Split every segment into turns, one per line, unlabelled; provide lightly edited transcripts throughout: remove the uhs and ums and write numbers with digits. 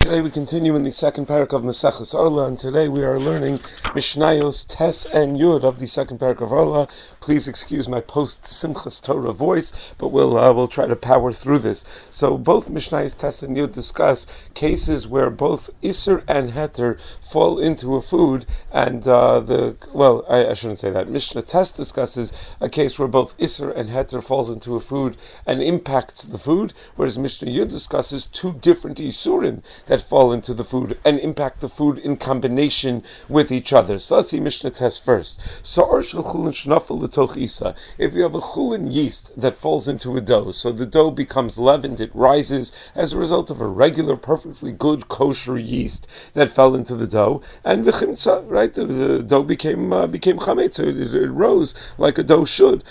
Today we continue in the second parak of Maseches Orla, and today we are learning Mishnayos Tes and Yud of the second parak of Orla. Please excuse my post-Simchas Torah voice, but we'll try to power through this. So both Mishnayos Tes and Yud discuss cases where both Isser and Heter fall into a food, and I shouldn't say that. Mishnah Tes discusses a case where both Isser and Heter falls into a food and impacts the food, whereas Mishnah Yud discusses two different Isurim that fall into the food and impact the food in combination with each other. So let's see Mishnah Tes first. If you have a chulin yeast that falls into a dough, so the dough becomes leavened, it rises as a result of a regular, perfectly good, kosher yeast that fell into the dough, and v'chimtza, right, the dough became chametz, so it rose like a dough should.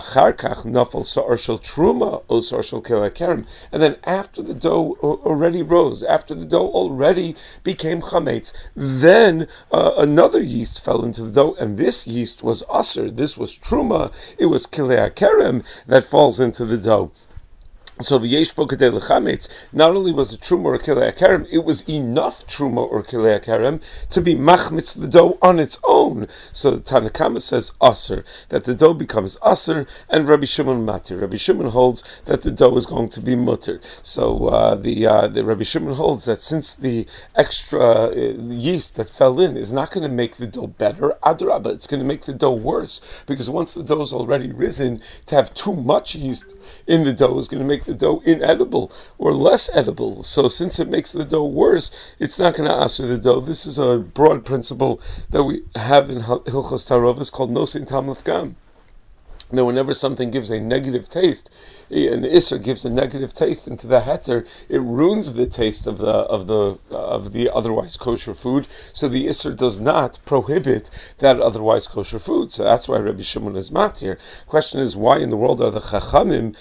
And then after the dough already rose, after the dough already became chametz, then another yeast fell into the dough, and this yeast was aser. This was truma. It was kilei kerem that falls into the dough. So the yeshbo kadei lechametz, not only was it truma or kilei kerem, it was enough truma or kilei kerem to be machmitz the dough on its own. So the Tanna Kama says aser, that the dough becomes aser, and Rabbi Shimon matir. Rabbi Shimon holds that the dough is going to be mutter. So the Rabbi Shimon holds that since the extra yeast that fell in is not going to make the dough better, adrabah, it's going to make the dough worse, because once the dough is already risen, to have too much yeast in the dough is going to make the dough inedible or less edible. So since it makes the dough worse, it's not going to aser the dough. This is a broad principle that we have in Hilchos Tarovis called Nosin Tam Lefgam. Now, whenever something gives a negative taste, an Isser gives a negative taste into the Heter, it ruins the taste of the otherwise kosher food. So the Isser does not prohibit that otherwise kosher food. So that's why Rabbi Shimon is matir. Question is, why in the world are the Chachamim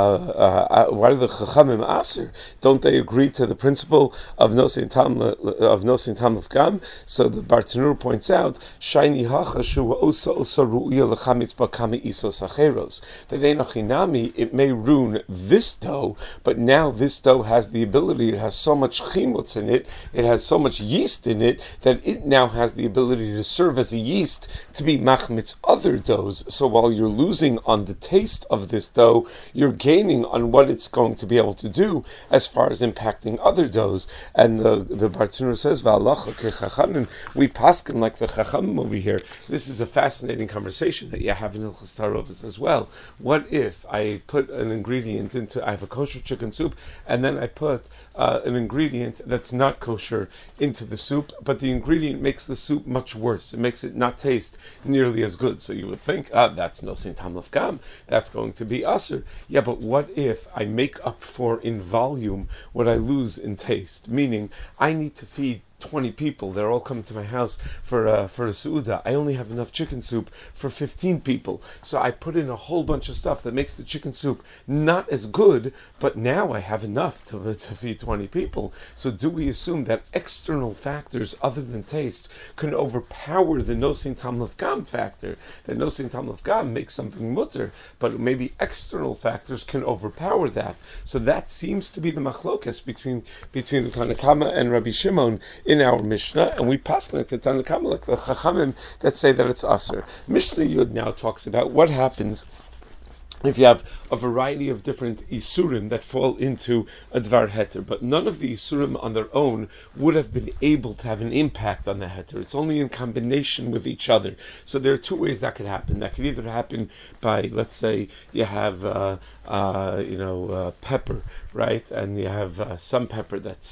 aser? Don't they agree to the principle of Nosin Tam Lefgam? So the Bartanur points out, Shiny Hacha Shu Osa Ru'ya Lechamitz Bakami Iso Sacheros. That Einochinami, it may ruin this dough, but now this dough has the ability, it has so much chimutz in it, it has so much yeast in it, that it now has the ability to serve as a yeast to be machmitz other doughs. So while you're losing on the taste of this dough, you're gaining on what it's going to be able to do as far as impacting other doughs. And the Bartanur says, V'alacha kechachamim, we paskin like the chachamim over here. This is a fascinating conversation that you have in Hilchos Tarovis as well. What if I put an ingredient into, I have a kosher chicken soup, and then I put an ingredient that's not kosher into the soup, but the ingredient makes the soup much worse. It makes it not taste nearly as good. So you would think, that's Nosin Tam Lefgam, that's going to be aser. Yeah, but what if I make up for in volume what I lose in taste? Meaning, I need to feed 20 people, they're all coming to my house for a seuda. I only have enough chicken soup for 15 people. So I put in a whole bunch of stuff that makes the chicken soup not as good, but now I have enough to feed 20 people. So do we assume that external factors other than taste can overpower the Nosin Tam Lefgam factor? That Nosin Tam Lefgam makes something mutter, but maybe external factors can overpower that. So that seems to be the machlokes between the Tanna Kama and Rabbi Shimon in our Mishnah, and we pass like the Tanna Kama, like the Chachamim that say that it's aser. Mishnah Yud now talks about what happens if you have a variety of different Isurim that fall into a Dvar Heter, but none of the Isurim on their own would have been able to have an impact on the Heter. It's only in combination with each other. So there are two ways that could happen. That could either happen by, let's say, you have pepper, right? And you have some pepper that's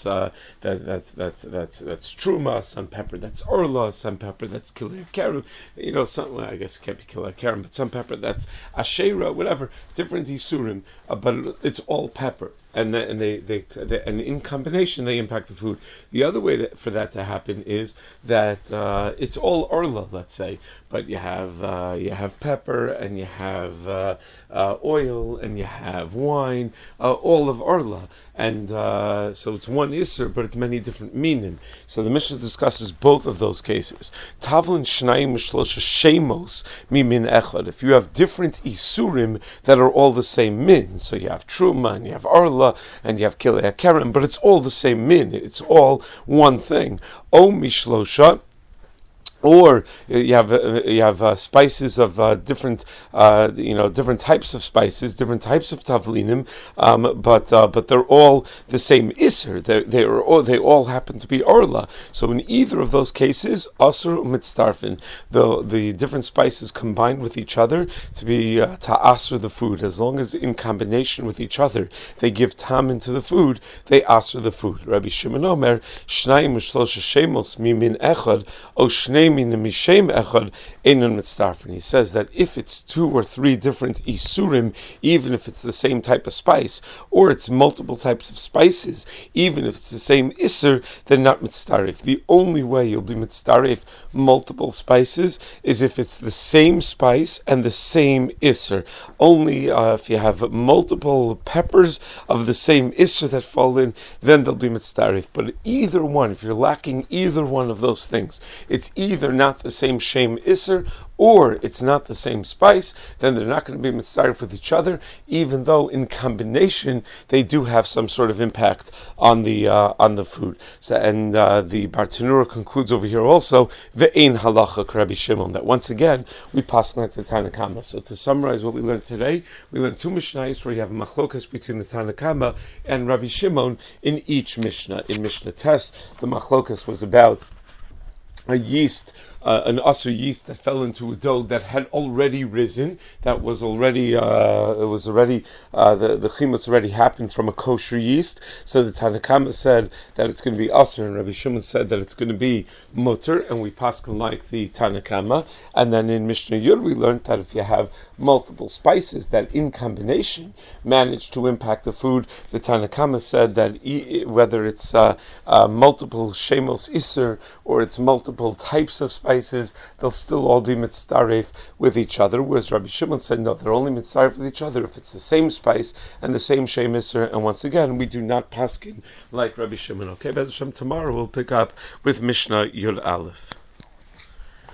truma, some pepper that's orla, some pepper that's kilei kerem. I guess it can't be kilei kerem, but some pepper that's ashera, whatever. Different isurim, but it's all pepper, and in combination they impact the food. The other way for that to happen is that it's all orla, let's say, but you have pepper and you have oil and you have wine, all of orla, and so it's one iser, but it's many different minim. So the Mishnah discusses both of those cases. Tavlin shnayim shlosha shemos mimin echad. If you have different isurim that are all the same min, so you have truma and you have orla Kula, and you have Kilei HaKerem, but it's all the same min. It's all one thing. O Mishlosha, or you have spices of different different types of spices, different types of tavlinim, but they're all the same iser. They all happen to be orla. So in either of those cases, asur u'mitztarfin, the different spices combined with each other to be ta'asur the food. As long as in combination with each other they give tam into the food, they asur the food. Rabbi Shimon Omer, shnayim u'shlosha shemos mimin echad o shnei. He says that if it's 2 or 3 different isurim, even if it's the same type of spice, or it's multiple types of spices, even if it's the same isur, they're not mitztarif. The only way you'll be mitztarif multiple spices is if it's the same spice and the same isur. Only if you have multiple peppers of the same isur that fall in, then they'll be mitztarif. But either one, if you're lacking either one of those things, it's either not the same shem iser, or it's not the same spice, then they're not going to be mitzaref with each other, even though in combination they do have some sort of impact on the food. So, and the Bartanura concludes over here also ve'ein halacha k'Rabbi Shimon, that once again we pass like the Tanna Kama. So to summarize what we learned today, we learned 2 mishnayos where you have a machlokas between the Tanna Kama and Rabbi Shimon in each mishnah. In Mishnah Tes, the machlokas was about a yeast, an asur yeast that fell into a dough that had already risen, that was already, the chimutz already happened from a kosher yeast. So the Tanna Kama said that it's going to be asur, and Rabbi Shimon said that it's going to be mutter, and we paskin like the Tanna Kama. And then in Mishnah Yud we learned that if you have multiple spices that in combination manage to impact the food, the Tanna Kama said that whether it's multiple shemos iser or it's multiple types of spices, they'll still all be mitzaref with each other. Whereas Rabbi Shimon said, no, they're only mitzaref with each other if it's the same spice and the same shem iser. And once again, we do not paskin like Rabbi Shimon. Okay, B'ez Hashem, tomorrow we'll pick up with Mishnah Yud Aleph.